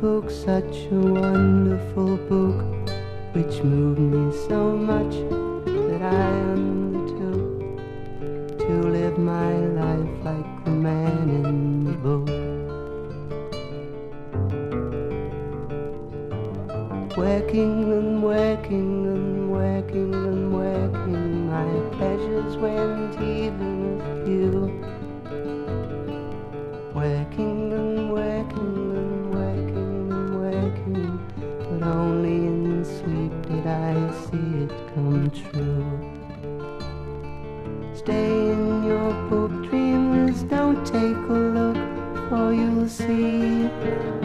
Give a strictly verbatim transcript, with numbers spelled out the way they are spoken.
book, such a wonderful book, which moved me so much that I undertook to live my life like the man in the book. Working and working and working and working, my pleasures went even a few. Working and working and working and working, but only in sleep did I see it come true. Stay in your book, dreamers, don't take a look, for you'll see